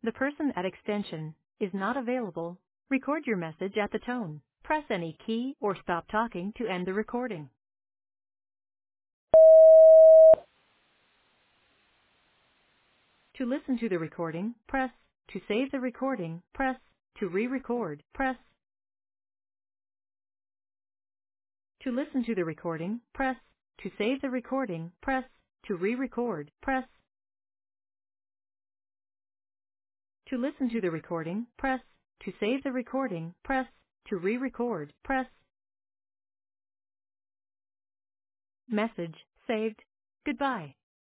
The person at extension is not available. Record your message at the tone. Press any key or stop talking to end the recording. To listen to the recording, press. To save the recording, press. To re-record, press. To listen to the recording, press. To save the recording, press. To re-record, press. To listen to the recording, press. To save the recording, press. To re-record, press. Message saved. Goodbye.